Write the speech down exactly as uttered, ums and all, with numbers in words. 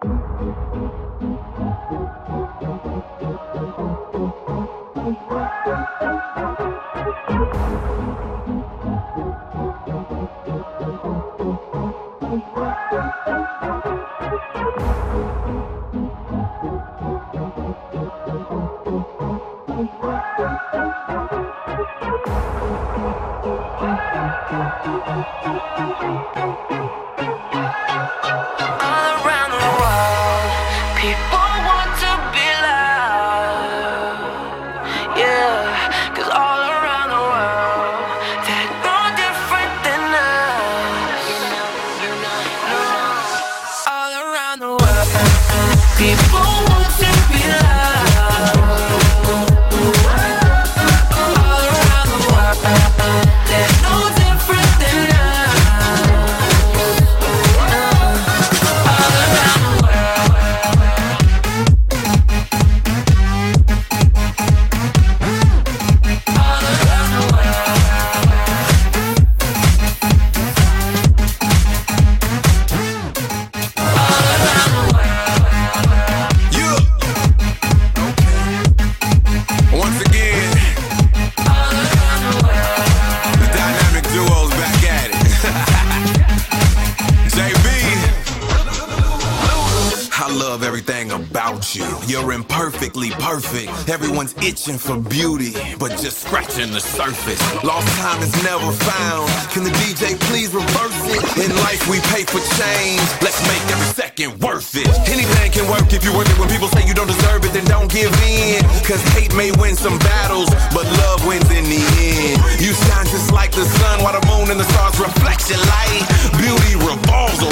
Everyone's itching for beauty, but just scratching the surface. Lost time is never found. Can the D J please reverse it? In life we pay for change. Let's make every second worth it. Anything can work if you work it. When people say you don't deserve it, then don't give in. Cause hate may win some battles, but love wins in the end. You shine just like the sun, while the moon and the stars reflect your light. Beauty revolves